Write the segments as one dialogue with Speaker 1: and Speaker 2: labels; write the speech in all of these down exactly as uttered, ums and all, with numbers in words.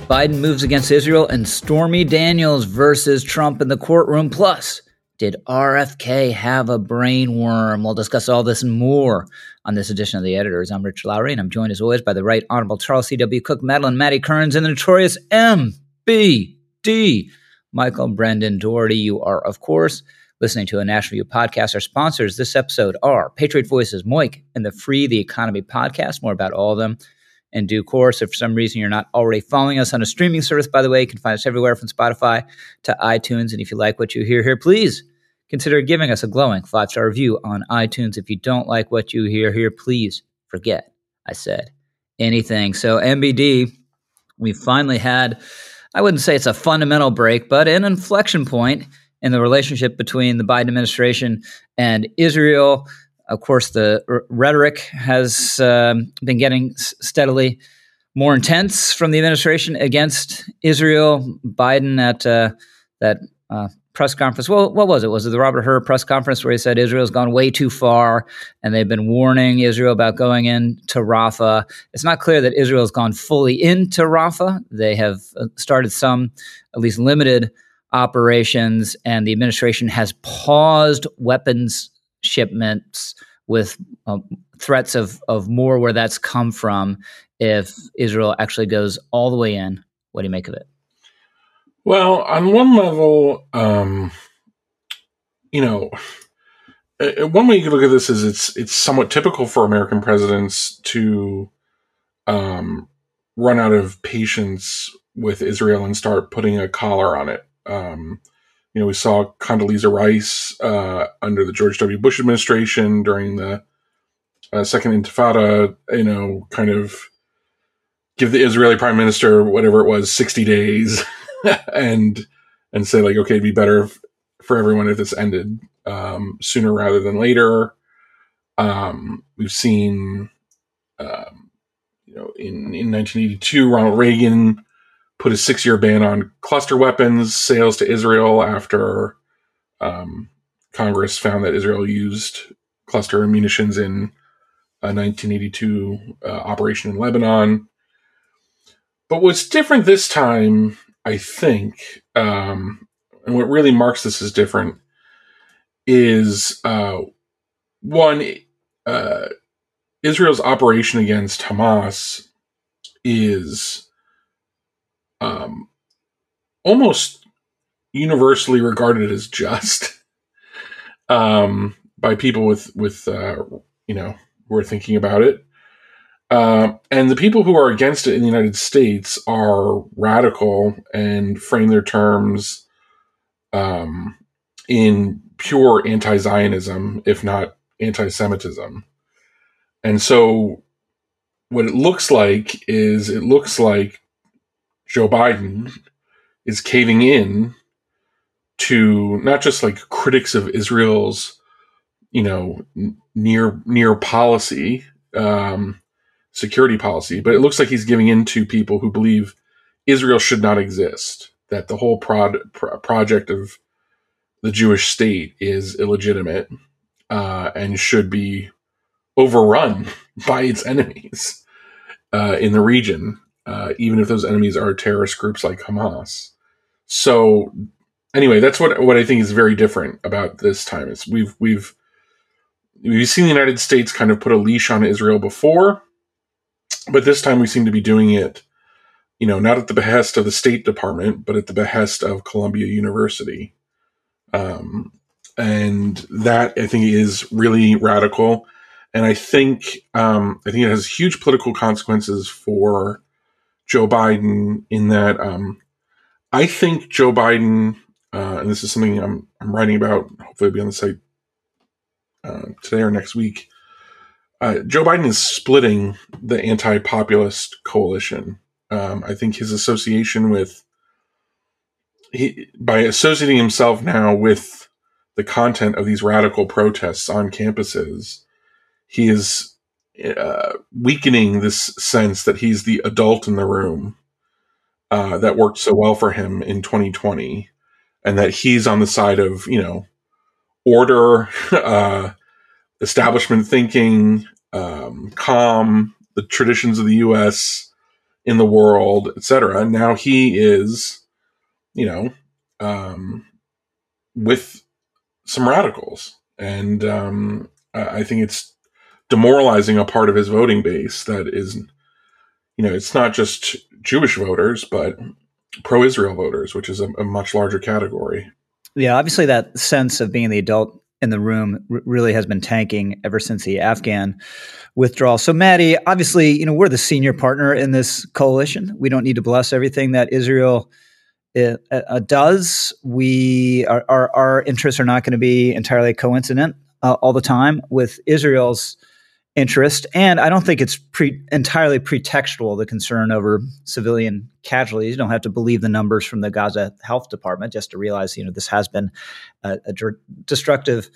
Speaker 1: Biden moves against Israel, and Stormy Daniels versus Trump in the courtroom. Plus, did R F K have a brain worm? We'll discuss all this and more on this edition of The Editors. I'm Rich Lowry, and I'm joined as always by the Right Honorable Charles C W. Cook, Madeline Matty Kearns, and the notorious M B D, Michael Brendan Doherty. You are, of course, listening to a National Review podcast. Our sponsors this episode are Patriot Voices, Moik, and the Free the Economy podcast. More about all of them in due course. If for some reason you're not already following us on a streaming service, by the way, you can find us everywhere from Spotify to iTunes. And if you like what you hear here, please consider giving us a glowing five-star review on iTunes. If you don't like what you hear here, please forget I said anything. So M B D, we finally had, I wouldn't say it's a fundamental break, but an inflection point in the relationship between the Biden administration and Israel. Of course, the r- rhetoric has um, been getting s- steadily more intense from the administration against Israel. Biden at uh, that uh, press conference, well, what was it? Was it the Robert Hur press conference where he said Israel's gone way too far and they've been warning Israel about going into Rafah? It's not clear that Israel's gone fully into Rafah. They have started some, at least limited, operations, and the administration has paused weapons shipments with um, threats of, of more where that's come from if Israel actually goes all the way in. What do you make of it?
Speaker 2: Well, on one level, um, you know, uh, one way you could look at this is it's it's somewhat typical for American presidents to um, run out of patience with Israel and start putting a collar on it. Um, you know, we saw Condoleezza Rice uh, under the George W. Bush administration during the uh, Second Intifada, you know, kind of give the Israeli prime minister, whatever it was, sixty days and and say, like, okay, it'd be better f- for everyone if this ended um, sooner rather than later. Um, we've seen, um, you know, in, in nineteen eighty-two, Ronald Reagan put a six-year ban on cluster weapons sales to Israel after um, Congress found that Israel used cluster munitions in a nineteen eighty-two uh, operation in Lebanon. But what's different this time, I think, um, and what really marks this as different, is uh, one, uh, Israel's operation against Hamas is um, almost universally regarded as just um, by people with with uh, you know who are thinking about it, uh, and the people who are against it in the United States are radical and frame their terms um, in pure anti-Zionism, if not anti-Semitism. And so, what it looks like is it looks like Joe Biden is caving in to not just like critics of Israel's, you know, n- near near policy, um, security policy, but it looks like he's giving in to people who believe Israel should not exist, that the whole prod, pro- project of the Jewish state is illegitimate uh, and should be overrun by its enemies uh, in the region. Uh, even if those enemies are terrorist groups like Hamas. So anyway, that's what what I think is very different about this time. Is we've we've we've seen the United States kind of put a leash on Israel before, but this time we seem to be doing it, you know, not at the behest of the State Department, but at the behest of Columbia University. Um, and that I think is really radical, and I think um, I think it has huge political consequences for Joe Biden in that um, I think Joe Biden, uh, and this is something I'm I'm writing about, hopefully it'll be on the site uh, today or next week. Uh, Joe Biden is splitting the anti-populist coalition. Um, I think his association with, he, by associating himself now with the content of these radical protests on campuses, he is uh, weakening this sense that he's the adult in the room uh, that worked so well for him in twenty twenty, and that he's on the side of, you know, order, uh, establishment thinking, um, calm, the traditions of the U S in the world, et cetera. Now he is, you know, um, with some radicals. And um, I think it's demoralizing a part of his voting base that is, you know, it's not just Jewish voters, but pro-Israel voters, which is a, a much larger category.
Speaker 1: Yeah, obviously that sense of being the adult in the room r- really has been tanking ever since the Afghan withdrawal. So, Maddie, obviously, you know, we're the senior partner in this coalition. We don't need to bless everything that Israel uh, uh, does. We our, our our interests are not going to be entirely coincident uh, all the time with Israel's interest, and I don't think it's pre- entirely pretextual, the concern over civilian casualties. You don't have to believe the numbers from the Gaza Health Department just to realize, you know, this has been a, a dr- destructive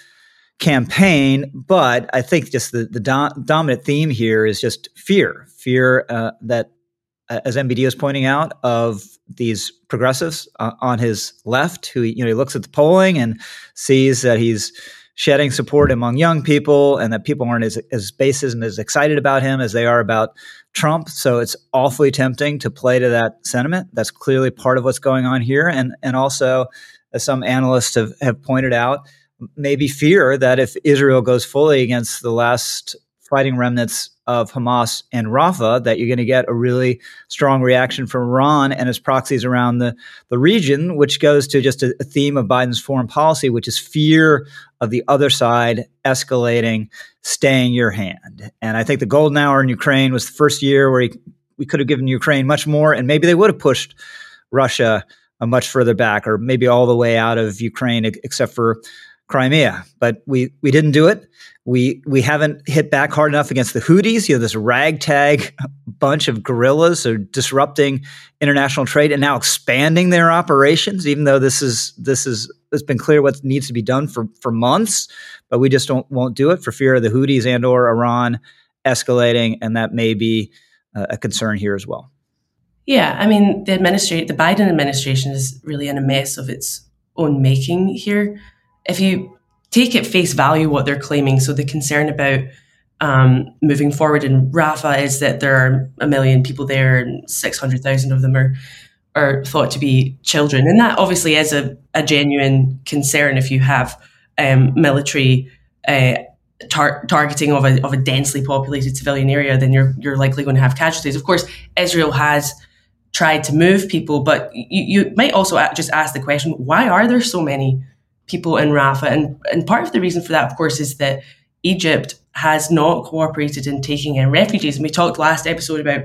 Speaker 1: campaign. But I think just the, the do- dominant theme here is just fear, fear uh, that, uh, as M B D is pointing out, of these progressives uh, on his left, who, you know, he looks at the polling and sees that he's shedding support among young people, and that people aren't as, as bases and as excited about him as they are about Trump. So it's awfully tempting to play to that sentiment. That's clearly part of what's going on here. And, and also, as some analysts have, have pointed out, maybe fear that if Israel goes fully against the last fighting remnants of Hamas and Rafah, that you're going to get a really strong reaction from Iran and its proxies around the, the region, which goes to just a, a theme of Biden's foreign policy, which is fear of the other side escalating, staying your hand. And I think the golden hour in Ukraine was the first year where he, we could have given Ukraine much more, and maybe they would have pushed Russia uh, much further back, or maybe all the way out of Ukraine, except for Crimea. But we we didn't do it. We we haven't hit back hard enough against the Houthis, you know, this ragtag bunch of guerrillas who are disrupting international trade and now expanding their operations, even though this is this is it's been clear what needs to be done for, for months, but we just don't won't do it for fear of the Houthis and or Iran escalating, and that may be uh, a concern here as well.
Speaker 3: Yeah, I mean, the administration, the Biden administration is really in a mess of its own making here. If you take at face value what they're claiming, so the concern about um, moving forward in Rafah is that there are a million people there and six hundred thousand of them are are thought to be children. And that obviously is a, a genuine concern if you have um, military uh, tar- targeting of a, of a densely populated civilian area, then you're you're likely going to have casualties. Of course, Israel has tried to move people, but you, you might also just ask the question, why are there so many people in Rafah? And, and part of the reason for that, of course, is that Egypt has not cooperated in taking in refugees. And we talked last episode about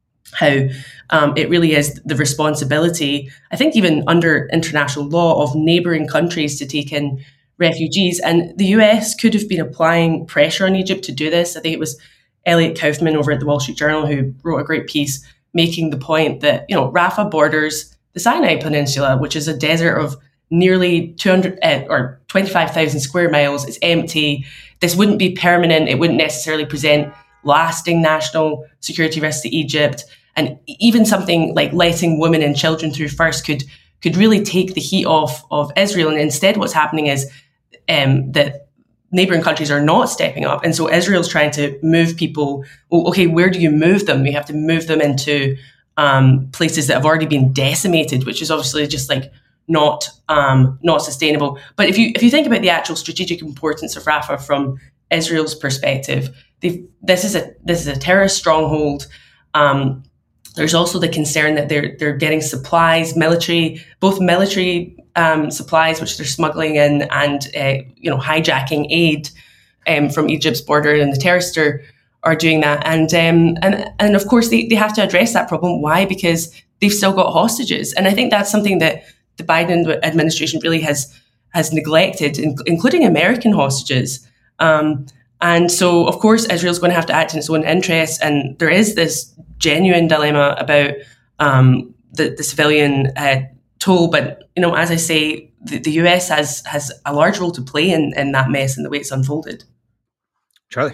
Speaker 3: how um, it really is the responsibility, I think even under international law, of neighbouring countries to take in refugees. And the U S could have been applying pressure on Egypt to do this. I think it was Elliot Kaufman over at the Wall Street Journal who wrote a great piece making the point that, you know, Rafah borders the Sinai Peninsula, which is a desert of nearly two hundred uh, or twenty-five thousand square miles. It's empty. This wouldn't be permanent. It wouldn't necessarily present lasting national security risks to Egypt. And even something like letting women and children through first could could really take the heat off of Israel. And instead, what's happening is um, that neighboring countries are not stepping up. And so Israel's trying to move people. Well, okay, where do you move them? You have to move them into um, places that have already been decimated, which is obviously just like not um, not sustainable. But if you if you think about the actual strategic importance of Rafah from Israel's perspective, this is a this is a terrorist stronghold. Um, there's also the concern that they're they're getting supplies, military, both military um, supplies, which they're smuggling in, and uh, you know hijacking aid um, from Egypt's border, and the terrorists are, are doing that. And um, and and of course they, they have to address that problem. Why? Because they've still got hostages, and I think that's something that the Biden administration really has has neglected, including American hostages. Um, and so, of course, Israel's going to have to act in its own interests. And there is this genuine dilemma about um, the, the civilian uh, toll. But, you know, as I say, the, the U S has has a large role to play in, in that mess and the way it's unfolded.
Speaker 1: Charlie?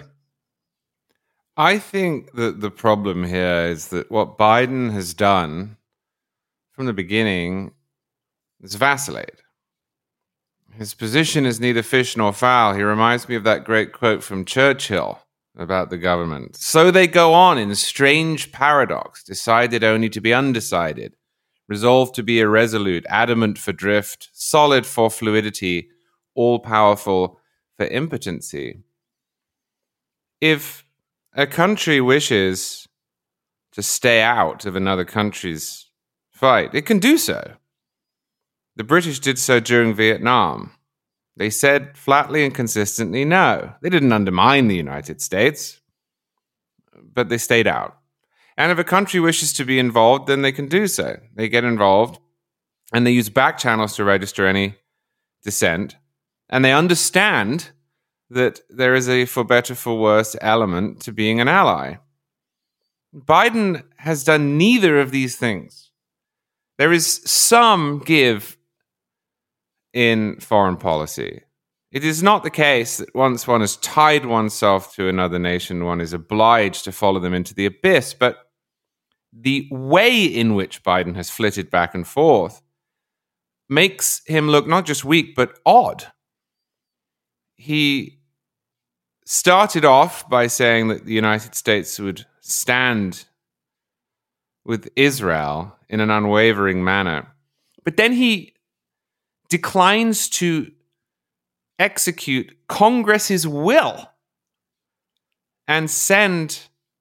Speaker 4: I think that the problem here is that what Biden has done from the beginning is vacillate. His position is neither fish nor fowl. He reminds me of that great quote from Churchill. about the government. So they go on in strange paradox, decided only to be undecided, resolved to be irresolute, adamant for drift, solid for fluidity, all-powerful for impotency. If a country wishes to stay out of another country's fight, it can do so. The British did so during Vietnam. They said flatly and consistently no. They didn't undermine the United States, but they stayed out. And if a country wishes to be involved, then they can do so. They get involved, and they use back channels to register any dissent. And they understand that there is a for better, for worse element to being an ally. Biden has done neither of these things. There is some give in foreign policy. It is not the case that once one has tied oneself to another nation, one is obliged to follow them into the abyss, but the way in which Biden has flitted back and forth makes him look not just weak, but odd. He started off by saying that the United States would stand with Israel in an unwavering manner, but then he declines to execute Congress's will and send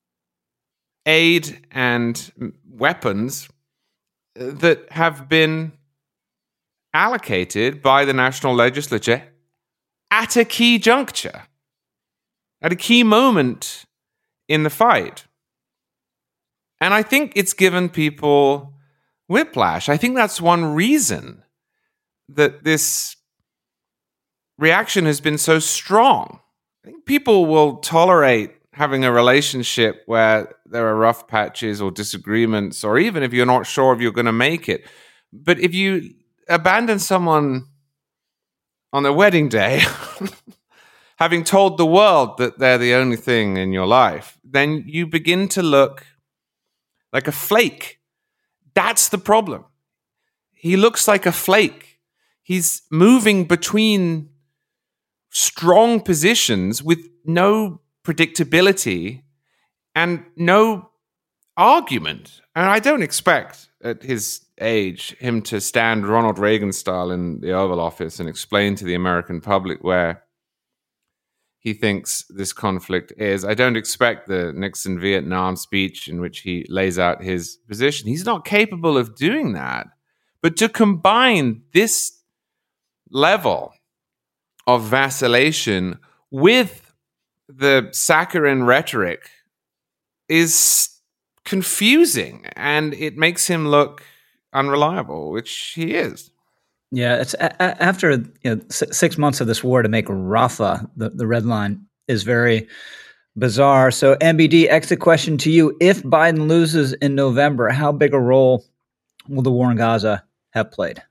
Speaker 4: aid and weapons that have been allocated by the national legislature at a key juncture, at a key moment in the fight. And I think it's given people whiplash. I think that's one reason that this reaction has been so strong. I think people will tolerate having a relationship where there are rough patches or disagreements, or even if you're not sure if you're going to make it. But if you abandon someone on their wedding day, having told the world that they're the only thing in your life, then you begin to look like a flake. That's the problem. He looks like a flake. He's moving between strong positions with no predictability and no argument. And I don't expect, at his age, him to stand Ronald Reagan style in the Oval Office and explain to the American public where he thinks this conflict is. I don't expect the Nixon Vietnam speech in which he lays out his position. He's not capable of doing that. But to combine this level of vacillation with the saccharine rhetoric is confusing, and it makes him look unreliable, which he is.
Speaker 1: Yeah, it's a- a- after you know, s- six months of this war to make Rafah the, the red line is very bizarre. So, M B D, exit question to you. If Biden loses in November, how big a role will the war in Gaza have played?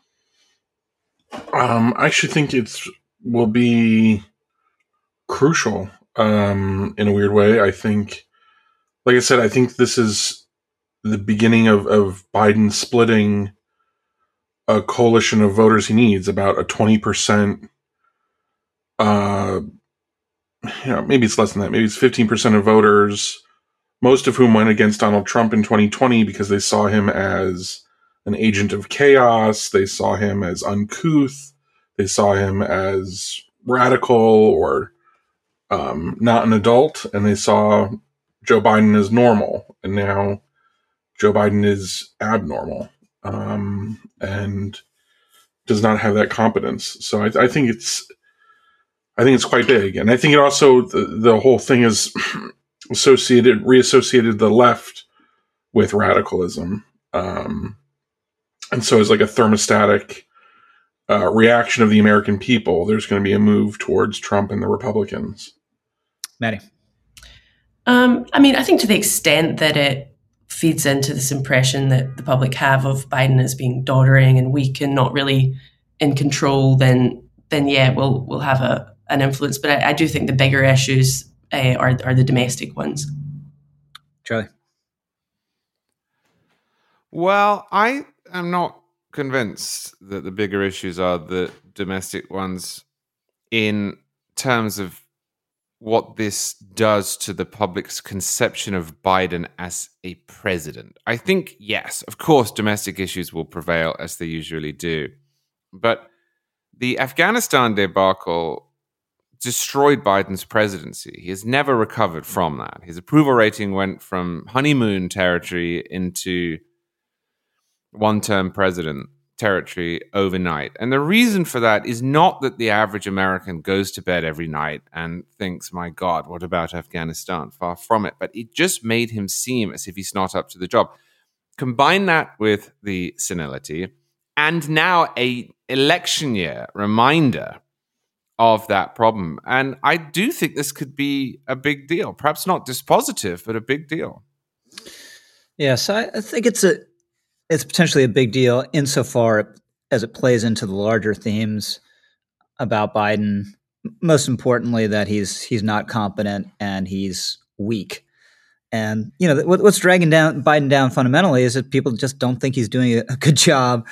Speaker 2: Um, I actually think it's will be crucial um, in a weird way. I think, like I said, I think this is the beginning of, of Biden splitting a coalition of voters he needs, about a twenty percent, uh, you know, maybe it's less than that. Maybe it's fifteen percent of voters, most of whom went against Donald Trump in twenty twenty because they saw him as an agent of chaos. They saw him as uncouth. They saw him as radical or um, not an adult. And they saw Joe Biden as normal. And now Joe Biden is abnormal um, and does not have that competence. So I, I think it's, I think it's quite big. And I think it also, the, the whole thing is associated, reassociated the left with radicalism. Um, and so as like a thermostatic uh, reaction of the American people, there's going to be a move towards Trump and the Republicans.
Speaker 1: Maddie.
Speaker 3: Um, I mean, I think to the extent that it feeds into this impression that the public have of Biden as being doddering and weak and not really in control, then then yeah, we'll we'll have a an influence. But I, I do think the bigger issues uh, are are the domestic ones.
Speaker 1: Charlie.
Speaker 4: Well, I am not convinced that the bigger issues are the domestic ones in terms of what this does to the public's conception of Biden as a president. I think, yes, of course, domestic issues will prevail as they usually do. But the Afghanistan debacle destroyed Biden's presidency. He has never recovered from that. His approval rating went from honeymoon territory into one-term president territory overnight. And the reason for that is not that the average American goes to bed every night and thinks, my God, what about Afghanistan? Far from it. But it just made him seem as if he's not up to the job. Combine that with the senility and now a election year reminder of that problem. And I do think this could be a big deal. Perhaps not dispositive, but a big deal.
Speaker 1: Yes, I, I think it's a It's potentially a big deal insofar as it plays into the larger themes about Biden. Most importantly, that he's he's not competent and he's weak. And you know what, what's dragging down Biden down fundamentally is that people just don't think he's doing a good job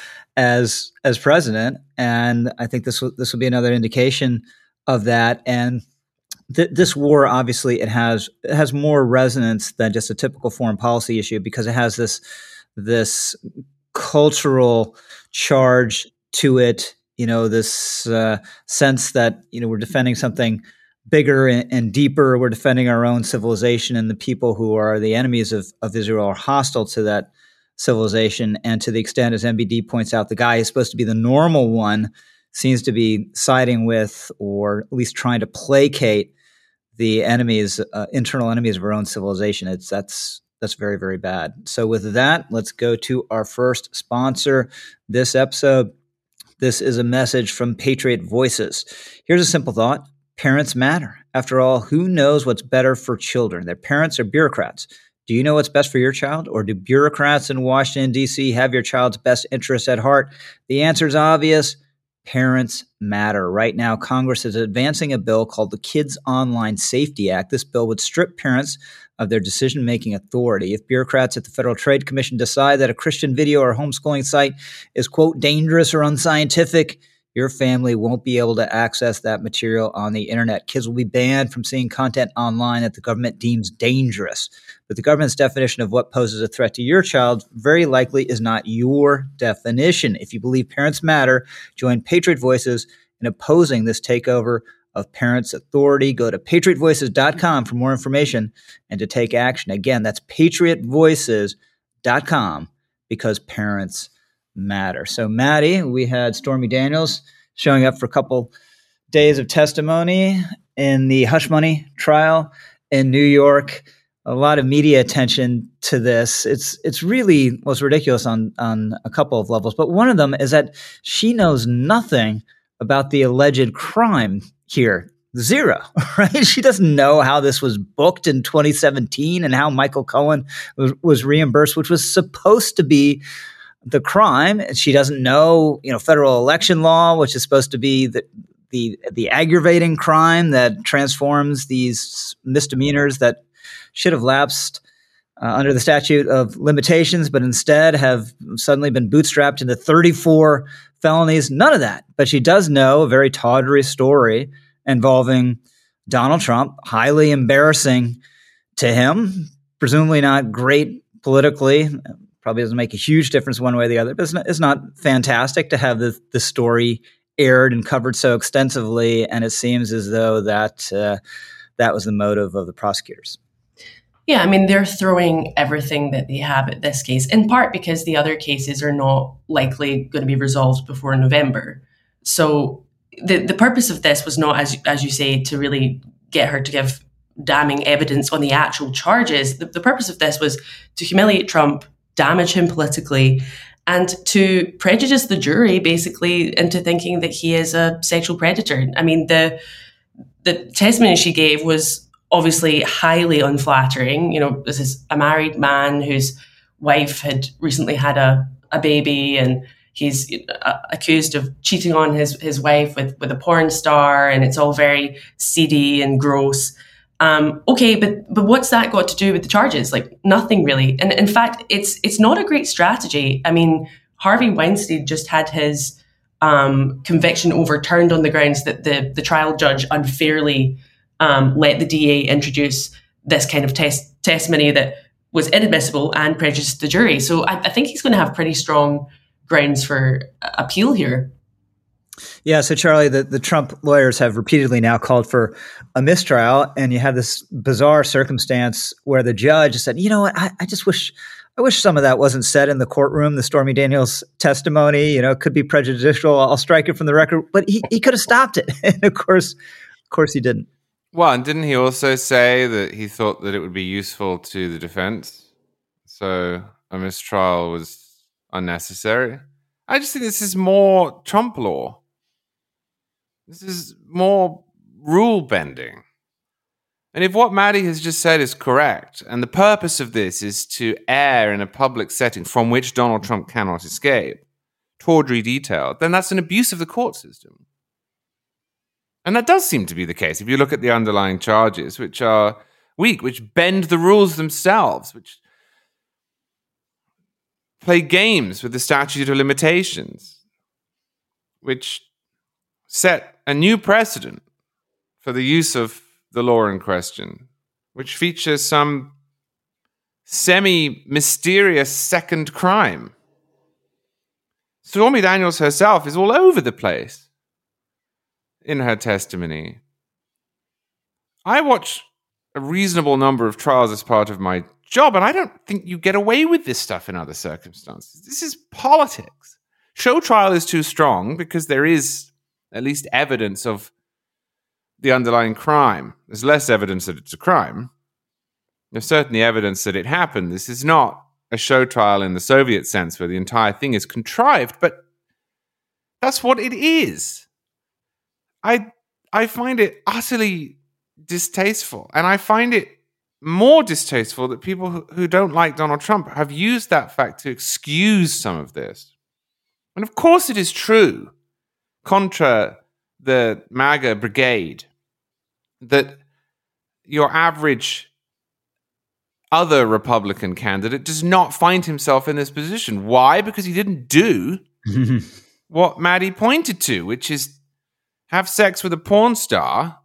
Speaker 1: as as president. And I think this will this will be another indication of that. And th- this war, obviously, it has it has more resonance than just a typical foreign policy issue because it has this. this cultural charge to it, you know, this uh, sense that, you know, we're defending something bigger and, and deeper. We're defending our own civilization, and the people who are the enemies of, of Israel are hostile to that civilization. And to the extent, as M B D points out, the guy who's supposed to be the normal one seems to be siding with, or at least trying to placate, the enemies, uh, internal enemies of our own civilization. It's that's That's very, very bad. So with that, let's go to our first sponsor this episode. This is a message from Patriot Voices. Here's a simple thought. Parents matter. After all, who knows what's better for children? Their parents or bureaucrats? Do you know what's best for your child? Or do bureaucrats in Washington, D C have your child's best interests at heart? The answer is obvious. Parents matter. Right now, Congress is advancing a bill called the Kids Online Safety Act. This bill would strip parents of their decision-making authority. If bureaucrats at the Federal Trade Commission decide that a Christian video or homeschooling site is, quote, dangerous or unscientific, your family won't be able to access that material on the internet. Kids will be banned from seeing content online that the government deems dangerous. But the government's definition of what poses a threat to your child very likely is not your definition. If you believe parents matter, join Patriot Voices in opposing this takeover of parents' authority. Go to patriot voices dot com for more information and to take action. Again, that's patriot voices dot com because parents matter. So, Maddie, we had Stormy Daniels showing up for a couple days of testimony in the hush money trial in New York. A lot of media attention to this. It's it's really was ridiculous on on a couple of levels, but one of them is that she knows nothing about the alleged crime here. Zero, right? She doesn't know how this was booked in twenty seventeen and how Michael Cohen was, was reimbursed, which was supposed to be the crime. She doesn't know, you know, federal election law, which is supposed to be the the the aggravating crime that transforms these misdemeanors that should have lapsed uh, under the statute of limitations, but instead have suddenly been bootstrapped into thirty-four felonies. None of that. But she does know a very tawdry story involving Donald Trump, highly embarrassing to him, presumably not great politically. Probably doesn't make a huge difference one way or the other, but it's not, it's not fantastic to have the, the story aired and covered so extensively. And it seems as though that uh, that was the motive of the prosecutors.
Speaker 3: Yeah, I mean, they're throwing everything that they have at this case, in part because the other cases are not likely going to be resolved before November. So the, the purpose of this was not, as, as you say, to really get her to give damning evidence on the actual charges. The, the purpose of this was to humiliate Trump, damage him politically, and to prejudice the jury, basically, into thinking that he is a sexual predator. I mean, the the testimony she gave was obviously highly unflattering. You know, this is a married man whose wife had recently had a, a baby, and he's uh, accused of cheating on his, his wife with, with a porn star, and it's all very seedy and gross. Um, okay, but but what's that got to do with the charges? Like, nothing really. And in fact, it's it's not a great strategy. I mean, Harvey Weinstein just had his um, conviction overturned on the grounds that the, the trial judge unfairly um, let the D A introduce this kind of tes- testimony that was inadmissible and prejudiced the jury. So I, I think he's going to have pretty strong grounds for appeal here.
Speaker 1: Yeah, so Charlie, the, the Trump lawyers have repeatedly now called for a mistrial, and you have this bizarre circumstance where the judge said, you know what, I, I just wish I wish some of that wasn't said in the courtroom, the Stormy Daniels testimony, you know, it could be prejudicial. I'll strike it from the record. But he, he could have stopped it. And of course, of course he didn't.
Speaker 4: Well, and didn't he also say that he thought that it would be useful to the defense? So a mistrial was unnecessary. I just think this is more Trump law. This is more rule bending. And if what Maddie has just said is correct, and the purpose of this is to err in a public setting from which Donald Trump cannot escape, tawdry detail, then that's an abuse of the court system. And that does seem to be the case if you look at the underlying charges, which are weak, which bend the rules themselves, which play games with the statute of limitations, which set a new precedent for the use of the law in question, which features some semi-mysterious second crime. Stormy Daniels herself is all over the place in her testimony. I watch a reasonable number of trials as part of my job, and I don't think you get away with this stuff in other circumstances. This is politics. Show trial is too strong because there is at least evidence of the underlying crime. There's less evidence that it's a crime. There's certainly evidence that it happened. This is not a show trial in the Soviet sense where the entire thing is contrived, but that's what it is. I I find it utterly distasteful, and I find it more distasteful that people who, who don't like Donald Trump have used that fact to excuse some of this. And of course it is true, contra the MAGA brigade, that your average other Republican candidate does not find himself in this position. Why? Because he didn't do what Maddie pointed to, which is have sex with a porn star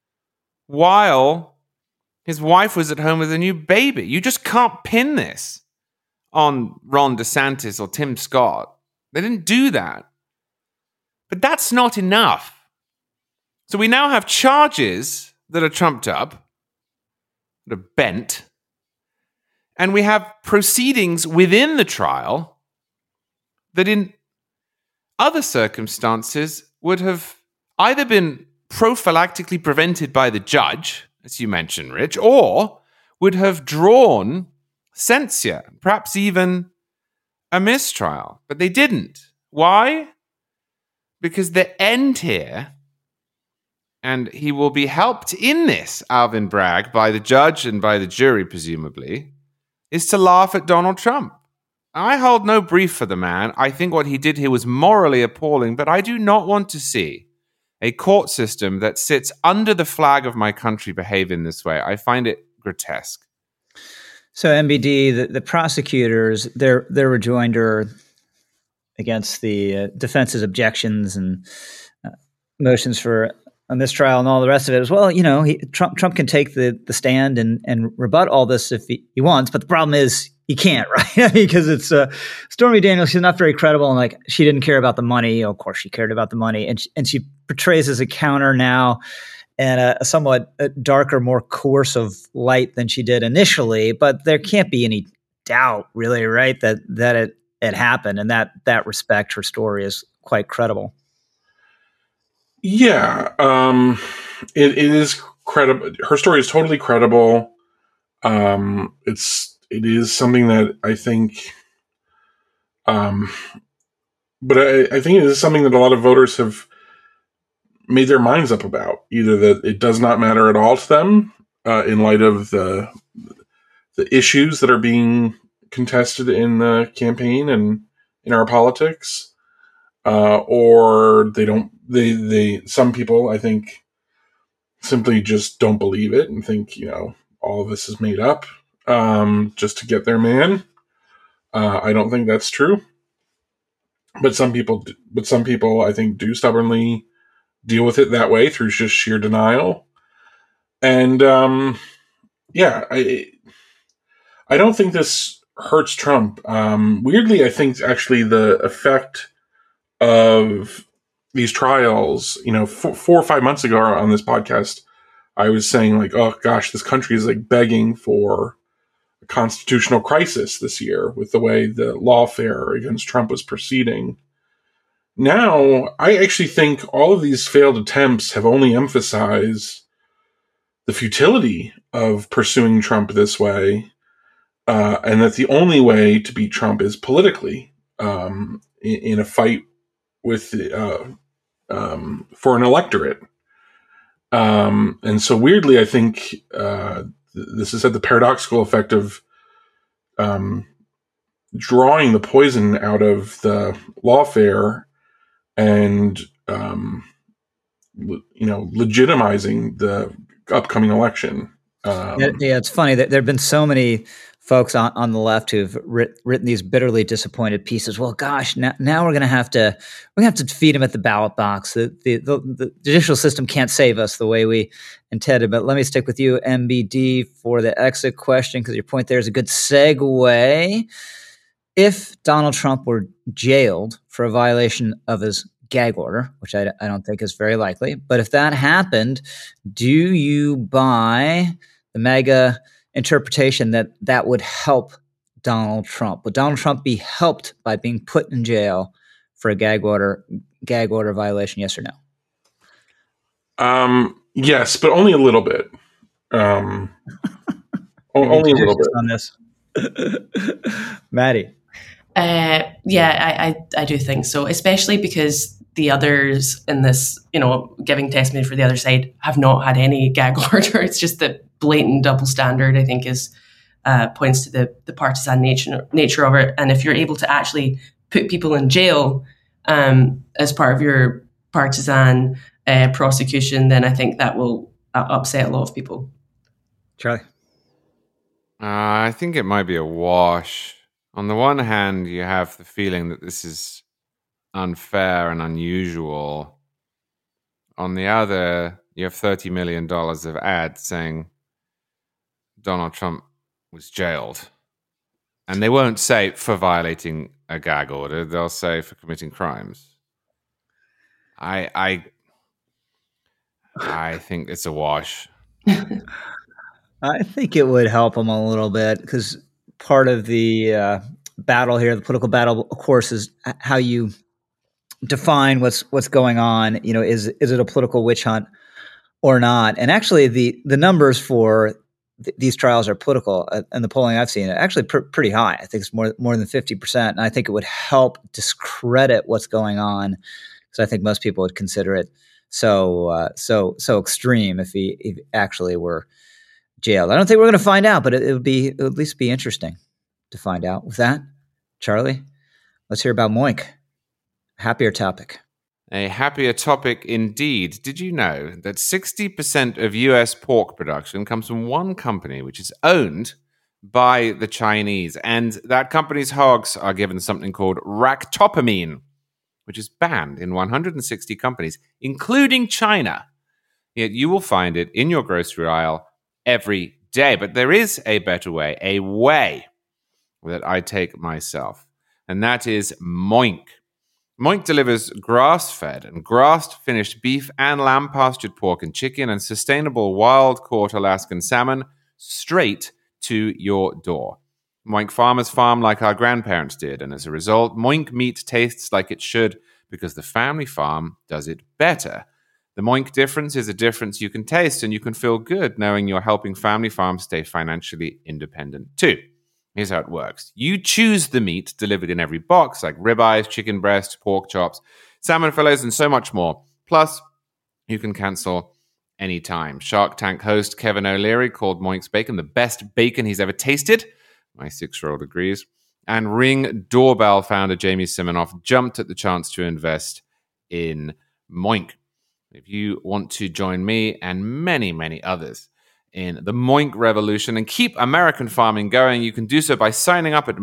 Speaker 4: while his wife was at home with a new baby. You just can't pin this on Ron DeSantis or Tim Scott. They didn't do that. But that's not enough. So we now have charges that are trumped up, that are bent, and we have proceedings within the trial that in other circumstances would have either been prophylactically prevented by the judge, as you mentioned, Rich, or would have drawn censure, perhaps even a mistrial. But they didn't. Why? Because the end here, and he will be helped in this, Alvin Bragg, by the judge and by the jury, presumably, is to laugh at Donald Trump. I hold no brief for the man. I think what he did here was morally appalling, but I do not want to see a court system that sits under the flag of my country behave in this way. I find it grotesque.
Speaker 1: So M B D, the, the prosecutors, their their rejoinder against the uh, defense's objections and uh, motions for a mistrial and all the rest of it is, well, you know, he, Trump Trump can take the, the stand and, and rebut all this if he, he wants, but the problem is he can't, right? Because it's uh, Stormy Daniels, she's not very credible, and like she didn't care about the money. You know, of course, she cared about the money, and she, and she portrays as a counter now in a, a somewhat a darker, more coercive light than she did initially. But there can't be any doubt, really, right, that that it it happened, and that that respect, her story is quite credible.
Speaker 2: Yeah, um, it, it is credible. Her story is totally credible. Um, it's it is something that I think, um, but I, I think it is something that a lot of voters have made their minds up about. Either that it does not matter at all to them uh, in light of the the issues that are being contested in the campaign and in our politics, uh, or they don't. They they some people, I think, simply just don't believe it and think, you know, all of this is made up um, just to get their man. Uh, I don't think that's true. But some people, but some people, I think, do stubbornly deal with it that way through just sheer denial. And um, yeah, I I don't think this hurts Trump. Um, weirdly, I think actually the effect of these trials, you know, four, four or five months ago on this podcast, I was saying like, oh gosh, this country is like begging for a constitutional crisis this year with the way the lawfare against Trump was proceeding. Now, I actually think all of these failed attempts have only emphasized the futility of pursuing Trump this way, uh, and that the only way to beat Trump is politically, um, in, in a fight with uh, um, for an electorate. Um, and so weirdly, I think uh, this has had the paradoxical effect of um, drawing the poison out of the lawfare and, um, le- you know, legitimizing the upcoming election. Um,
Speaker 1: yeah, yeah, it's funny that there have been so many folks on, on the left who've writ, written these bitterly disappointed pieces. Well, gosh, now, now we're going to have to we're going to have to feed them at the ballot box. The, the, the, the judicial system can't save us the way we intended. But let me stick with you, M B D, for the exit question, because your point there is a good segue. If Donald Trump were jailed for a violation of his gag order, which I, I don't think is very likely, but if that happened, do you buy the MAGA interpretation that that would help Donald Trump? Would Donald Trump be helped by being put in jail for a gag order gag order violation? Yes or no?
Speaker 2: Um, yes, but only a little bit. Um, only a little bit
Speaker 1: on this. Maddie.
Speaker 3: Uh, yeah, I, I, I do think so, especially because the others in this, you know, giving testimony for the other side have not had any gag order. It's just the blatant double standard, I think, is uh, points to the, the partisan nature nature of it. And if you're able to actually put people in jail um, as part of your partisan uh, prosecution, then I think that will uh, upset a lot of people.
Speaker 1: Charlie?
Speaker 4: Uh, I think it might be a wash. On the one hand, you have the feeling that this is unfair and unusual. On the other, you have thirty million dollars of ads saying Donald Trump was jailed. And they won't say for violating a gag order. They'll say for committing crimes. I I, I think it's a wash.
Speaker 1: I think it would help him a little bit because part of the uh, battle here, the political battle, of course, is how you define what's what's going on. You know, is is it a political witch hunt or not? And actually, the the numbers for th- these trials are political, uh, and the polling I've seen are actually pr- pretty high. I think it's more more than fifty percent, and I think it would help discredit what's going on because I think most people would consider it so uh, so so extreme if he, if he actually were jailed. I don't think we're going to find out, but it, it would be it would at least be interesting to find out. With that, Charlie, let's hear about Moink. Happier topic.
Speaker 4: A happier topic indeed. Did you know that sixty percent of U S pork production comes from one company, which is owned by the Chinese? And that company's hogs are given something called ractopamine, which is banned in one hundred sixty companies, including China. Yet you will find it in your grocery aisle every day. But there is a better way, a way that I take myself, and that is Moink. Moink delivers grass-fed and grass-finished beef and lamb-pastured pork and chicken and sustainable wild-caught Alaskan salmon straight to your door. Moink farmers farm like our grandparents did, and as a result, Moink meat tastes like it should because the family farm does it better. The Moink difference is a difference you can taste, and you can feel good knowing you're helping family farms stay financially independent too. Here's how it works. You choose the meat delivered in every box, like ribeyes, chicken breasts, pork chops, salmon fillets, and so much more. Plus, you can cancel anytime. Shark Tank host Kevin O'Leary called Moink's bacon the best bacon he's ever tasted. My six-year-old agrees. And Ring Doorbell founder Jamie Siminoff jumped at the chance to invest in Moink. If you want to join me and many, many others in the Moink revolution and keep American farming going, you can do so by signing up at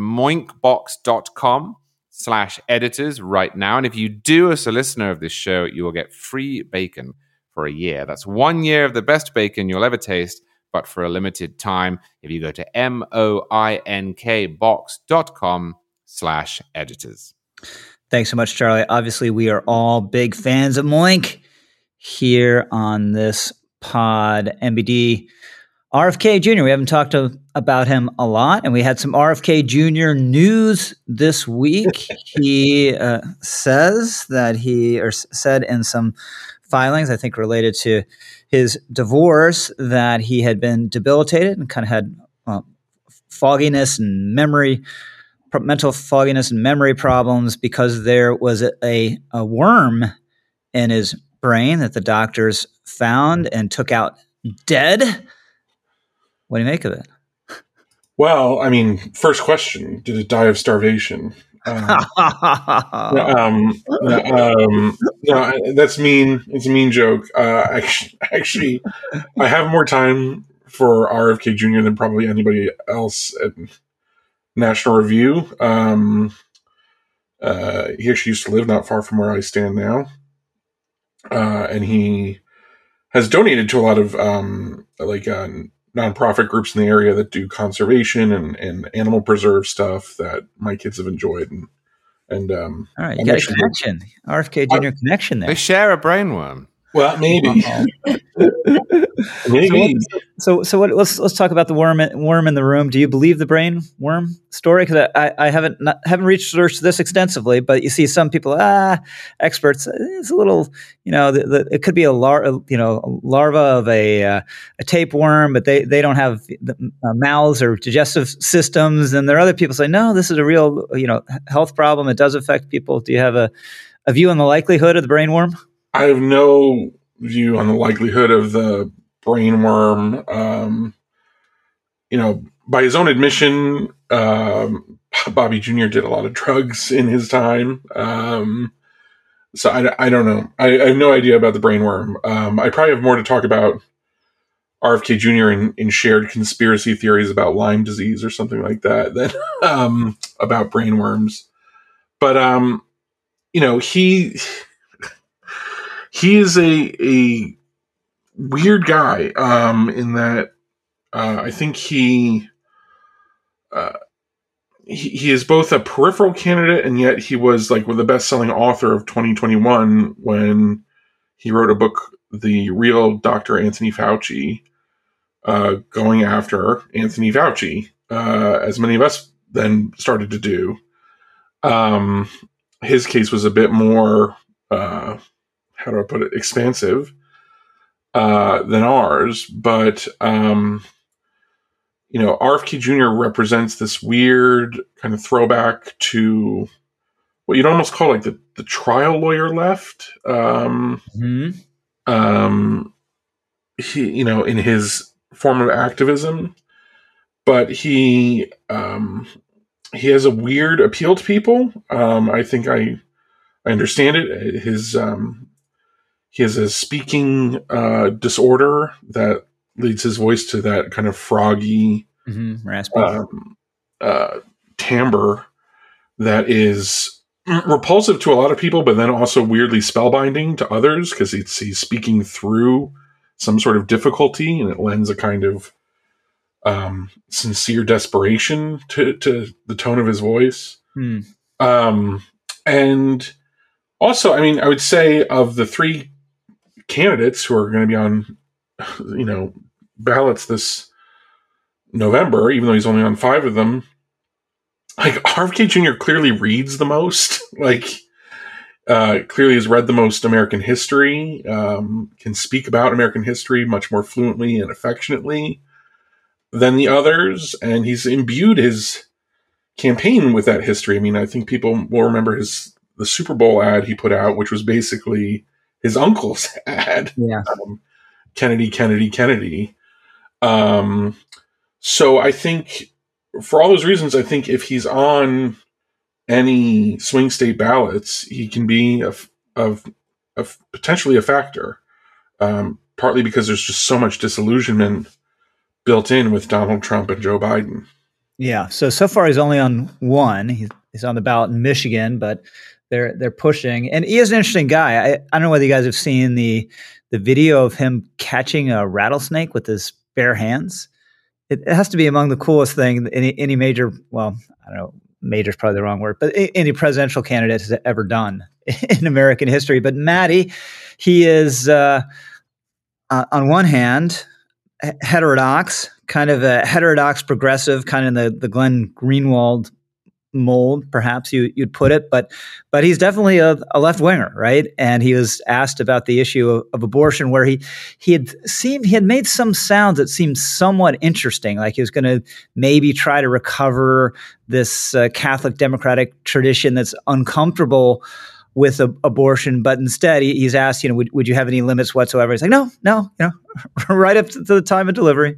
Speaker 4: moinkbox.com slash editors right now. And if you do, as a listener of this show, you will get free bacon for a year. That's one year of the best bacon you'll ever taste, but for a limited time, if you go to M-O-I-N-K box.com slash editors.
Speaker 1: Thanks so much, Charlie. Obviously, we are all big fans of Moink here on this pod. M B D, R F K Junior, we haven't talked to, about him a lot, and we had some R F K Junior news this week. He uh, says that he, or said in some filings, I think related to his divorce, that he had been debilitated and kind of had uh, fogginess and memory mental fogginess and memory problems because there was a, a, a worm in his brain that the doctors found and took out dead. What do you make of it?
Speaker 2: Well, I mean, first question, did it die of starvation? Um, um, um, no, that's mean. It's a mean joke. Uh, actually, actually, I have more time for R F K Junior than probably anybody else at National Review. Um, uh, he actually used to live not far from where I stand now. Uh, and he has donated to a lot of um, like uh, nonprofit groups in the area that do conservation and, and animal preserve stuff that my kids have enjoyed. And, and um,
Speaker 1: all right, you got a connection. R F K Junior uh, connection there.
Speaker 4: They share a brainworm.
Speaker 2: Well, maybe. Maybe.
Speaker 1: So, so, so what, let's let's talk about the worm worm in the room. Do you believe the brain worm story? Because I, I haven't not, haven't researched this extensively, but you see some people, ah, experts. It's a little, you know, the, the, it could be a lar, you know, a larva of a uh, a tapeworm, but they, they don't have the, uh, mouths or digestive systems. And there are other people say, no, this is a real, you know, health problem. It does affect people. Do you have a, a view on the likelihood of the brain worm?
Speaker 2: I have no view on the likelihood of the brain worm. Um, you know, by his own admission, um, Bobby Junior did a lot of drugs in his time. Um, so I, I don't know. I, I have no idea about the brain worm. Um, I probably have more to talk about R F K Junior in, in shared conspiracy theories about Lyme disease or something like that than um, about brain worms. But, um, you know, he... He is a a weird guy um, in that uh, I think he, uh, he he is both a peripheral candidate and yet he was like the best-selling author of twenty twenty-one when he wrote a book, The Real Doctor Anthony Fauci, uh, going after Anthony Fauci, uh, as many of us then started to do. Um, his case was a bit more... Uh, how do I put it, expansive uh, than ours. But, um, you know, R F K Junior represents this weird kind of throwback to what you'd almost call like the, the trial lawyer left. Um, mm-hmm. um, he, you know, in his form of activism. But he um, he has a weird appeal to people. Um, I think I, I understand it. His... Um, He has a speaking uh, disorder that leads his voice to that kind of froggy,
Speaker 1: mm-hmm. raspy
Speaker 2: um, uh, timbre that is repulsive to a lot of people, but then also weirdly spellbinding to others because he's, he's speaking through some sort of difficulty, and it lends a kind of um, sincere desperation to, to the tone of his voice.
Speaker 1: Hmm.
Speaker 2: Um, and also, I mean, I would say of the three candidates who are going to be on, you know, ballots this November, even though he's only on five of them, like R F K Junior clearly reads the most, like uh, clearly has read the most American history, um, can speak about American history much more fluently and affectionately than the others. And he's imbued his campaign with that history. I mean, I think people will remember his, the Super Bowl ad he put out, which was basically his uncle's ad.
Speaker 1: Yeah.
Speaker 2: Um, Kennedy, Kennedy, Kennedy. Um, so I think for all those reasons, I think if he's on any swing state ballots, he can be a, a, a potentially a factor. Um, partly because there's just so much disillusionment built in with Donald Trump and Joe Biden.
Speaker 1: Yeah. So, so far he's only on one. He's, he's on the ballot in Michigan, but they're they're pushing. And he is an interesting guy. I, I don't know whether you guys have seen the the video of him catching a rattlesnake with his bare hands. It, it has to be among the coolest thing any any major, well, I don't know, major is probably the wrong word, but any presidential candidate has ever done in American history. But Matty, he is uh, uh, on one hand heterodox, kind of a heterodox progressive, kind of the the Glenn Greenwald mold, perhaps you, you'd put it, but but he's definitely a, a left winger, right? And he was asked about the issue of, of abortion, where he he had seemed he had made some sounds that seemed somewhat interesting, like he was going to maybe try to recover this uh, Catholic democratic tradition that's uncomfortable with a, abortion, but instead he, he's asked, you know, would, would you have any limits whatsoever? He's like, no, no, you know, right up to, to the time of delivery.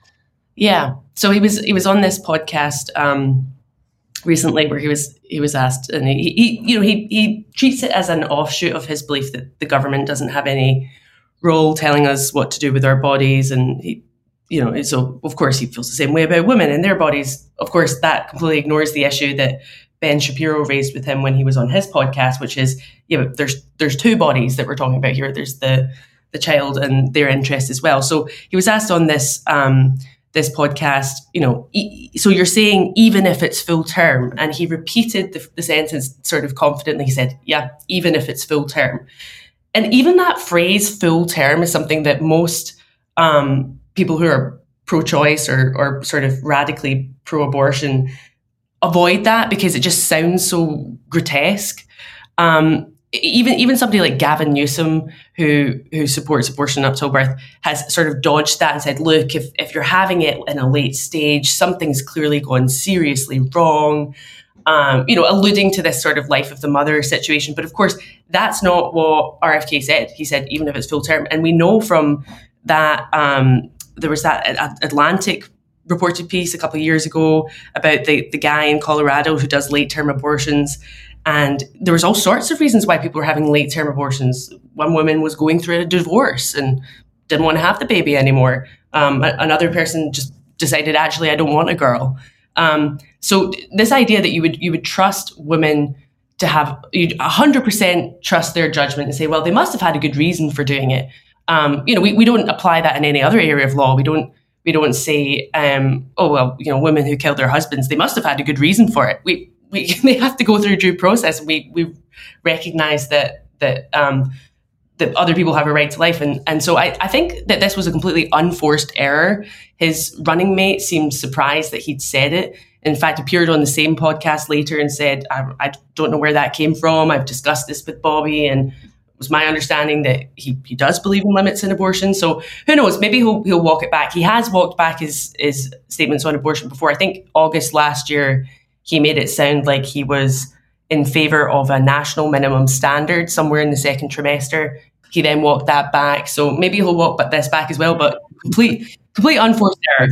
Speaker 3: Yeah. So he was he was on this podcast um, recently where he was he was asked, and he, he you know he he treats it as an offshoot of his belief that the government doesn't have any role telling us what to do with our bodies, and he you know so of course he feels the same way about women and their bodies. Of course, that completely ignores the issue that Ben Shapiro raised with him when he was on his podcast, which is, you know, there's there's two bodies that we're talking about here. There's the the child and their interest as well. So he was asked on this um, this podcast, you know, e- so you're saying even if it's full term, and he repeated the, the sentence sort of confidently. He said, "Yeah, even if it's full term," and even that phrase "full term" is something that most um, people who are pro-choice or or sort of radically pro-abortion avoid that because it just sounds so grotesque. Um, even even somebody like Gavin Newsom, who who supports abortion up till birth, has sort of dodged that and said, look, if, if you're having it in a late stage, something's clearly gone seriously wrong, um, you know, alluding to this sort of life of the mother situation. But of course, that's not what R F K said. He said, even if it's full term. And we know from that, um, there was that Atlantic reported piece a couple of years ago about the, the guy in Colorado who does late-term abortions. And there was all sorts of reasons why people were having late-term abortions. One woman was going through a divorce and didn't want to have the baby anymore. Um, another person just decided, actually, I don't want a girl. Um, so this idea that you would you would trust women to have, you'd one hundred percent trust their judgment and say, well, they must have had a good reason for doing it. Um, you know, we, we don't apply that in any other area of law. We don't We don't say, um, oh, well, you know, women who killed their husbands, they must have had a good reason for it. We, we they have to go through due process. We we recognize that that um, that other people have a right to life. And, and so I, I think that this was a completely unforced error. His running mate seemed surprised that he'd said it. In fact, appeared on the same podcast later and said, I, I don't know where that came from. I've discussed this with Bobby, and was my understanding that he, he does believe in limits in abortion. So who knows, maybe he'll he'll walk it back. He has walked back his, his statements on abortion before. I think August last year, he made it sound like he was in favor of a national minimum standard somewhere in the second trimester. He then walked that back. So maybe he'll walk this back as well, but complete, complete unforced error.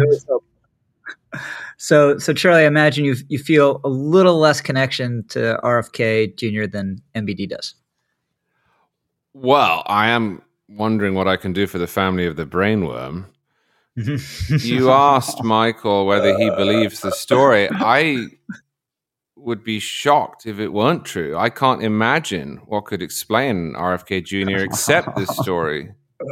Speaker 1: So, so Charlie, I imagine you you feel a little less connection to R F K Junior than M B D does.
Speaker 4: Well, I am wondering what I can do for the family of the brainworm. You asked Michael whether he believes the story. I would be shocked if it weren't true. I can't imagine what could explain R F K Junior except this story.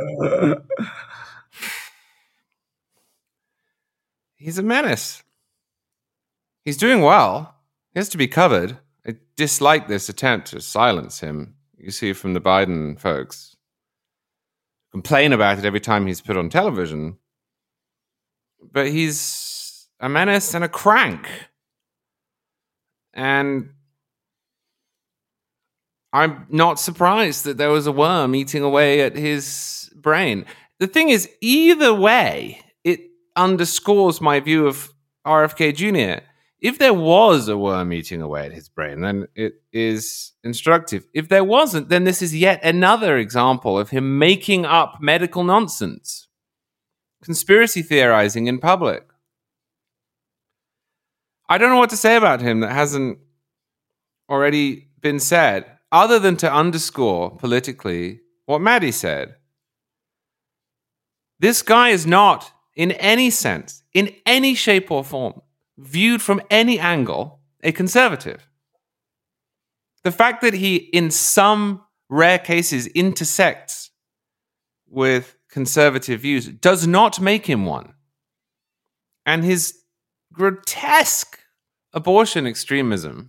Speaker 4: He's a menace. He's doing well. He has to be covered. I dislike this attempt to silence him. You see from the Biden folks complain about it every time he's put on television. But he's a menace and a crank. And I'm not surprised that there was a worm eating away at his brain. The thing is, either way, it underscores my view of R F K Junior If there was a worm eating away at his brain, then it is instructive. If there wasn't, then this is yet another example of him making up medical nonsense, conspiracy theorizing in public. I don't know what to say about him that hasn't already been said, other than to underscore politically what Maddie said. This guy is not, in any sense, in any shape or form, viewed from any angle, a conservative. The fact that he, in some rare cases, intersects with conservative views does not make him one. And his grotesque abortion extremism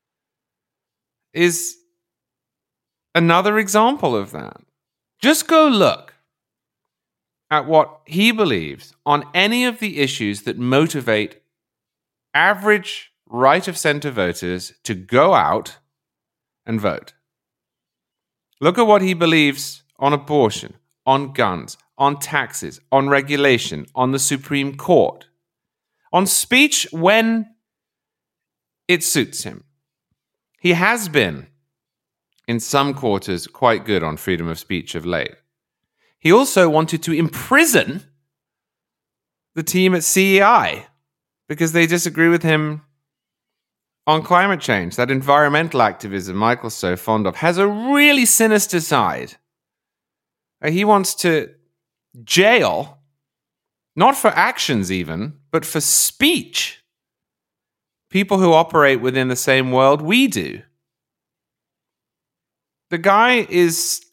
Speaker 4: is another example of that. Just go look at what he believes on any of the issues that motivate average right-of-center voters to go out and vote. Look at what he believes on abortion, on guns, on taxes, on regulation, on the Supreme Court, on speech when it suits him. He has been, in some quarters, quite good on freedom of speech of late. He also wanted to imprison the team at C E I because they disagree with him on climate change. That environmental activism Michael's so fond of has a really sinister side. He wants to jail, not for actions even, but for speech, people who operate within the same world we do. The guy is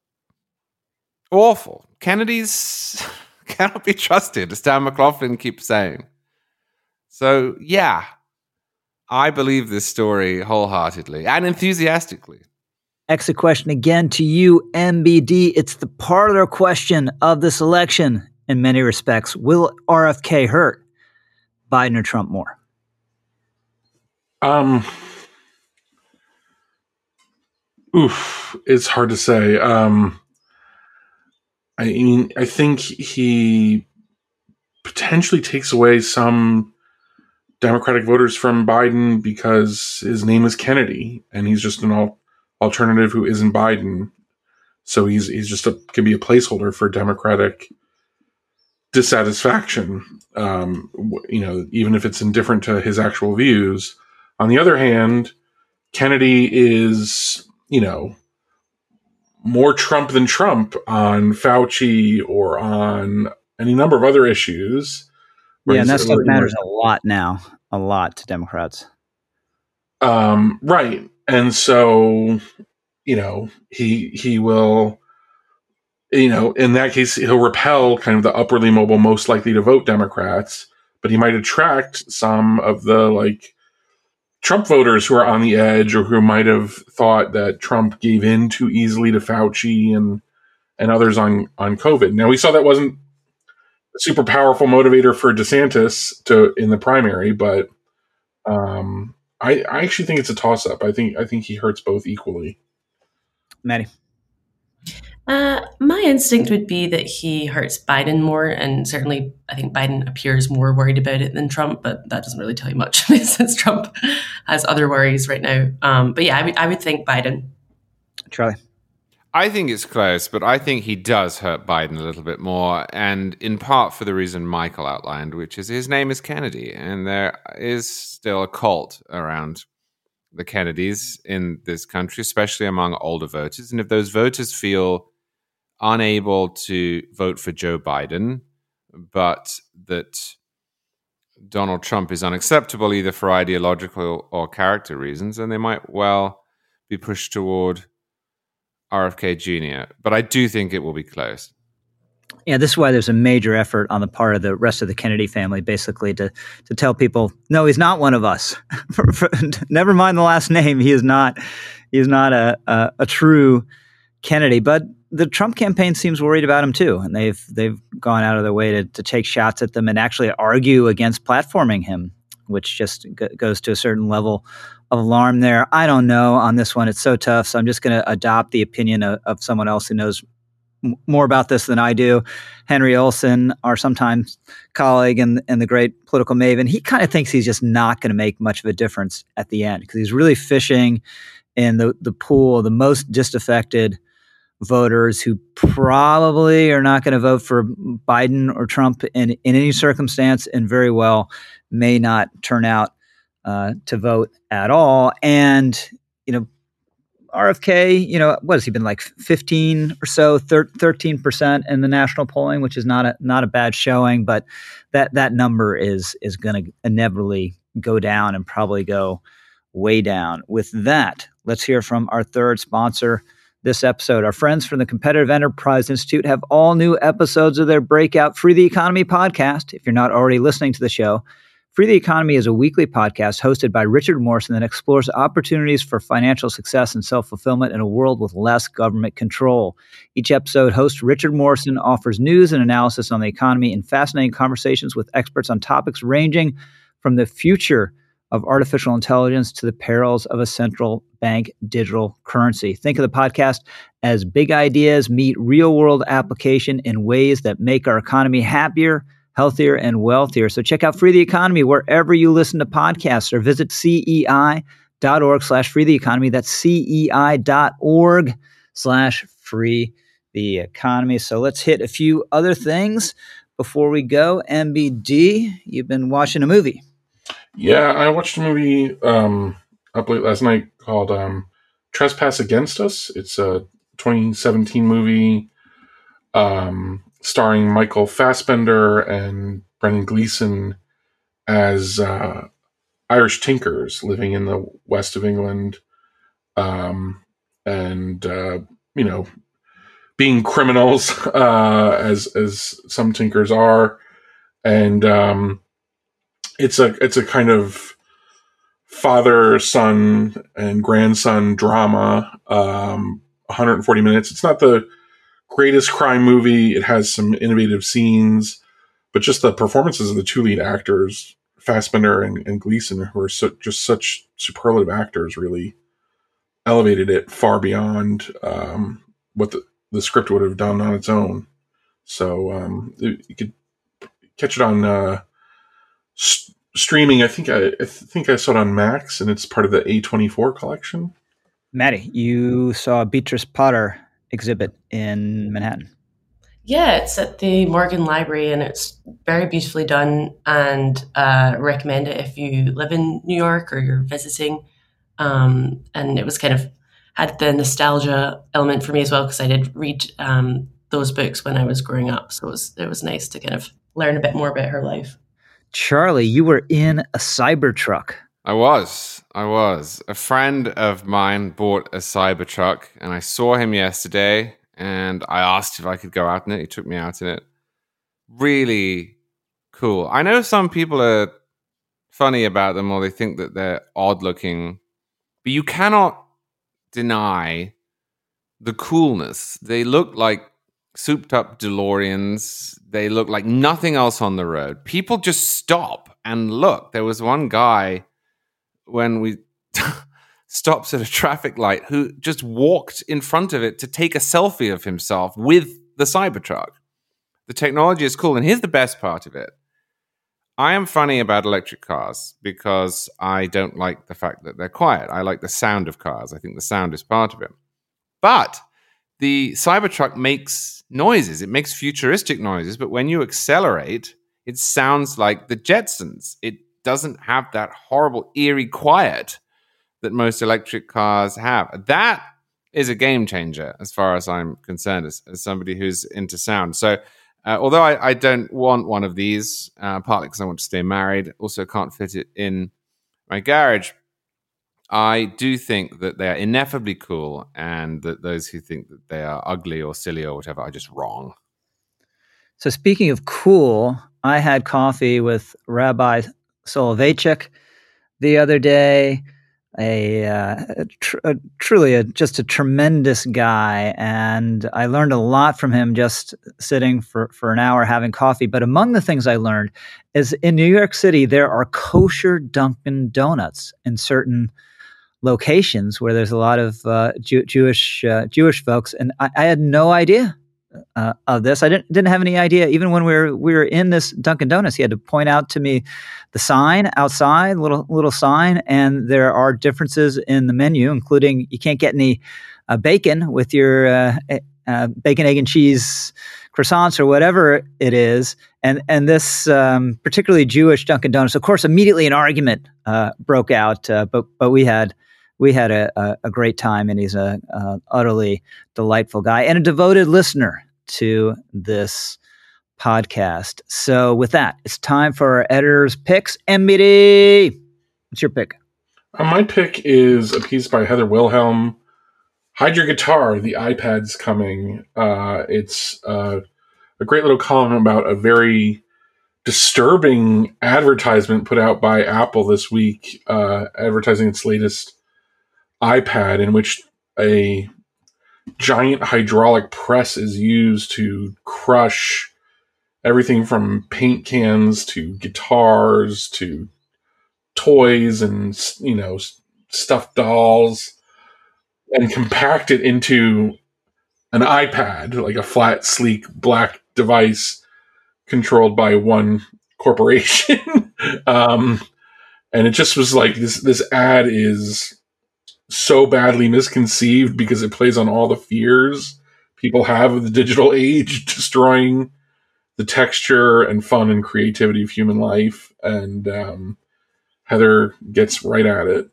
Speaker 4: awful. Kennedy's cannot be trusted, as Dan McLaughlin keeps saying. So, yeah, I believe this story wholeheartedly and enthusiastically.
Speaker 1: Exit question again to you, M B D. It's the parlor question of this election in many respects. Will R F K hurt Biden or Trump more?
Speaker 2: Um, oof, it's hard to say. Um, I mean, I think he potentially takes away some Democratic voters from Biden because his name is Kennedy, and he's just an al- alternative who isn't Biden. So he's he's just a, can be a placeholder for Democratic dissatisfaction. Um, you know, even if it's indifferent to his actual views. On the other hand, Kennedy is, you know, more Trump than Trump on Fauci or on any number of other issues.
Speaker 1: Yeah, and that stuff matters a lot now, a lot to Democrats.
Speaker 2: Um, right. And so, you know, he he will, you know, in that case, he'll repel kind of the upwardly mobile, most likely to vote Democrats, but he might attract some of the, like, Trump voters who are on the edge or who might have thought that Trump gave in too easily to Fauci and and others on, on COVID. Now, we saw that wasn't a super powerful motivator for DeSantis to in the primary, but um, I, I actually think it's a toss-up. I think I think he hurts both equally.
Speaker 1: Maddie?
Speaker 3: Uh, my instinct would be that he hurts Biden more, and certainly I think Biden appears more worried about it than Trump, but that doesn't really tell you much since Trump has other worries right now. Um, but yeah, I would I would think Biden.
Speaker 1: Charlie?
Speaker 4: I think it's close, but I think he does hurt Biden a little bit more, and in part for the reason Michael outlined, which is his name is Kennedy, and there is still a cult around the Kennedys in this country, especially among older voters. And if those voters feel unable to vote for Joe Biden, but that Donald Trump is unacceptable either for ideological or character reasons, then they might well be pushed toward R F K Junior But I do think it will be close.
Speaker 1: Yeah, this is why there's a major effort on the part of the rest of the Kennedy family, basically to to tell people, no, he's not one of us. for, for, never mind the last name, he is not. He is not a, a a true Kennedy. But the Trump campaign seems worried about him too, and they've they've gone out of their way to to take shots at them and actually argue against platforming him, which just g- goes to a certain level of alarm there. I don't know on this one; it's so tough. So I'm just going to adopt the opinion of, of someone else who knows more about this than I do. Henry Olsen, our sometimes colleague and, and the great political maven, he kind of thinks he's just not going to make much of a difference at the end because he's really fishing in the, the pool of the most disaffected voters who probably are not going to vote for Biden or Trump in, in any circumstance and very well may not turn out uh, to vote at all. And, you know, R F K, you know, what has he been like fifteen or so, thirteen percent in the national polling, which is not a not a bad showing, but that that number is is going to inevitably go down and probably go way down. With that, let's hear from our third sponsor this episode. Our friends from the Competitive Enterprise Institute have all new episodes of their breakout Free the Economy podcast. If you're not already listening to the show, Free the Economy is a weekly podcast hosted by Richard Morrison that explores opportunities for financial success and self-fulfillment in a world with less government control. Each episode, host Richard Morrison offers news and analysis on the economy and fascinating conversations with experts on topics ranging from the future of artificial intelligence to the perils of a central bank digital currency. Think of the podcast as big ideas meet real-world application in ways that make our economy happier, healthier, and wealthier. So check out Free the Economy wherever you listen to podcasts, or visit cei.org slash free the economy. That's cei.org slash free the economy. So let's hit a few other things before we go. M B D, you've been watching a movie.
Speaker 2: Yeah, I watched a movie um, up late last night called um, Trespass Against Us. It's a twenty seventeen movie um, starring Michael Fassbender and Brendan Gleeson as uh, Irish tinkers living in the west of England, um, and uh, you know, being criminals uh, as as some tinkers are, and um, it's a it's a kind of father, son, and grandson drama. Um, one hundred forty minutes. It's not the greatest crime movie. It has some innovative scenes, but just the performances of the two lead actors, Fassbender and, and Gleeson, who are so, just such superlative actors, really elevated it far beyond um, what the, the script would have done on its own. So um, it, you could catch it on uh, st- streaming. I think I, I think I saw it on Max, and it's part of the A twenty-four collection.
Speaker 1: Maddie, you saw a Beatrice Potter exhibit in Manhattan.
Speaker 3: Yeah, it's at the Morgan Library, and it's very beautifully done, and uh, recommend it if you live in New York or you're visiting. Um, and it was kind of had the nostalgia element for me as well, because I did read um, those books when I was growing up. So it was, it was nice to kind of learn a bit more about her life.
Speaker 1: Charlie, you were in a Cybertruck.
Speaker 4: I was. I was. A friend of mine bought a Cybertruck, and I saw him yesterday, and I asked if I could go out in it. He took me out in it. Really cool. I know some people are funny about them, or they think that they're odd looking, but you cannot deny the coolness. They look like souped up DeLoreans. They look like nothing else on the road. People just stop and look. There was one guy when we stops at a traffic light who just walked in front of it to take a selfie of himself with the Cybertruck. The technology is cool. And here's the best part of it. I am funny about electric cars because I don't like the fact that they're quiet. I like the sound of cars. I think the sound is part of it. But the Cybertruck makes noises. It makes futuristic noises. But when you accelerate, it sounds like the Jetsons. It doesn't have that horrible, eerie quiet that most electric cars have. That is a game changer as far as I'm concerned, as, as somebody who's into sound. So uh, although I, I don't want one of these, uh, partly because I want to stay married, also can't fit it in my garage, I do think that they are ineffably cool, and that those who think that they are ugly or silly or whatever are just wrong.
Speaker 1: So speaking of cool, I had coffee with Rabbi Soloveitchik the other day. A, uh, a, tr- a truly a, just a tremendous guy, and I learned a lot from him just sitting for, for an hour having coffee. But among the things I learned is in New York City there are kosher Dunkin' Donuts in certain locations where there's a lot of uh, Jew- Jewish uh, Jewish folks, and I, I had no idea uh, of this. I didn't didn't have any idea. Even when we were we were in this Dunkin' Donuts, he had to point out to me the sign outside, little little sign, and there are differences in the menu, including you can't get any uh, bacon with your uh, uh, bacon, egg, and cheese croissants or whatever it is. And and this um, particularly Jewish Dunkin' Donuts, of course, immediately an argument uh, broke out. Uh, but but we had we had a, a, a great time, and he's a, a utterly delightful guy and a devoted listener to this podcast. So with that, it's time for our editor's picks. M B D, what's your pick?
Speaker 2: Uh, my pick is a piece by Heather Wilhelm. Hide Your Guitar, the iPad's coming. Uh, it's uh, a great little column about a very disturbing advertisement put out by Apple this week, uh, advertising its latest iPad, in which a giant hydraulic press is used to crush everything from paint cans to guitars to toys and, you know, stuffed dolls, and compact it into an iPad, like a flat, sleek, black device controlled by one corporation. um, and it just was like, this, this ad is so badly misconceived because it plays on all the fears people have of the digital age, destroying the texture and fun and creativity of human life. And um, Heather gets right at it.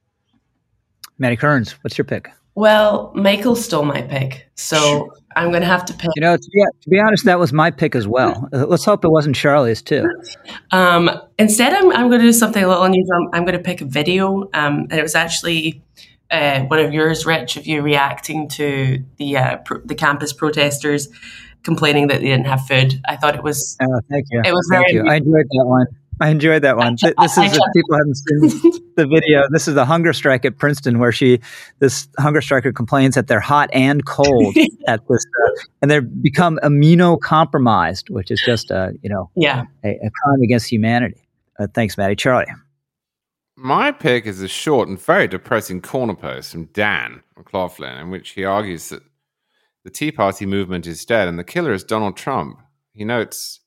Speaker 1: Maddie Kearns, what's your pick?
Speaker 3: Well, Michael stole my pick, so I'm going to have to pick.
Speaker 1: You know, to be, to be honest, that was my pick as well. Uh, let's hope it wasn't Charlie's too.
Speaker 3: Um, instead, I'm, I'm going to do something a little unusual. I'm, I'm going to pick a video, um, and it was actually uh, one of yours, Rich, of you reacting to the uh, pro- the campus protesters complaining that they didn't have food. I thought it was.
Speaker 1: Oh, thank you.
Speaker 3: It was
Speaker 1: thank
Speaker 3: very.
Speaker 1: you. I enjoyed that one. I enjoyed that one.
Speaker 3: I,
Speaker 1: This is,
Speaker 3: I, I,
Speaker 1: if people haven't seen the video, this is the hunger strike at Princeton, where she, this hunger striker complains that they're hot and cold at this, uh, and they're become immunocompromised, which is just a, you know,
Speaker 3: yeah.
Speaker 1: a, a crime against humanity. Uh, thanks, Maddie. Charlie.
Speaker 4: My pick is a short and very depressing corner post from Dan McLaughlin, in which he argues that the Tea Party movement is dead and the killer is Donald Trump. He notes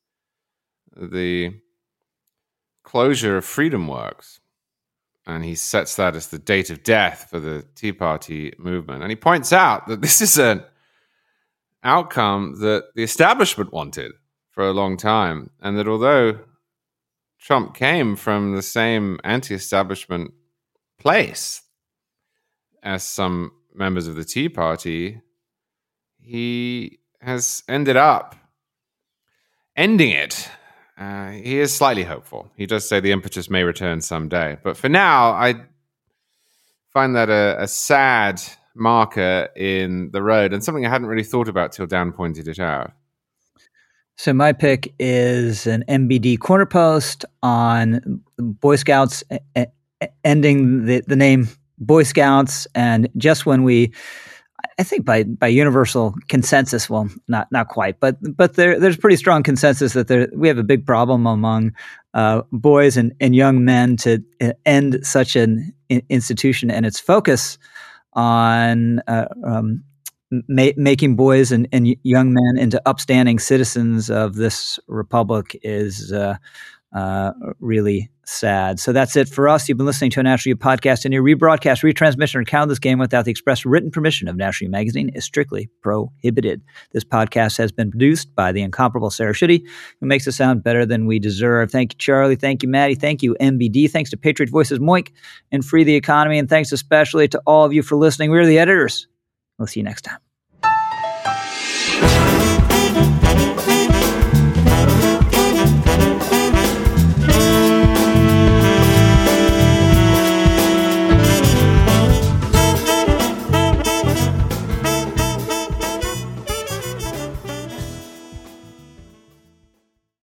Speaker 4: the closure of Freedom Works, and he sets that as the date of death for the Tea Party movement. And he points out that this is an outcome that the establishment wanted for a long time, and that although Trump came from the same anti-establishment place as some members of the Tea Party, he has ended up ending it. Uh, he is slightly hopeful. He does say the impetus may return someday. But for now, I find that a, a sad marker in the road, and something I hadn't really thought about till Dan pointed it out.
Speaker 1: So my pick is an M B D corner post on Boy Scouts uh, ending the, the name Boy Scouts. And just when we, I think by by universal consensus, well, not not quite, but but there there's pretty strong consensus that there we have a big problem among uh, boys and, and young men to end such an institution and its focus on uh, um, ma- making boys and, and young men into upstanding citizens of this republic is uh, uh, really sad. So that's it for us. You've been listening to a National U podcast. Any rebroadcast, retransmission, or count of this game without the express written permission of National U Magazine is strictly prohibited. This podcast has been produced by the incomparable Sarah Schutte, who makes us sound better than we deserve. Thank you, Charlie. Thank you, Maddie. Thank you, M B D. Thanks to Patriot Voices Moink and Free the Economy. And thanks especially to all of you for listening. We're the editors. We'll see you next time.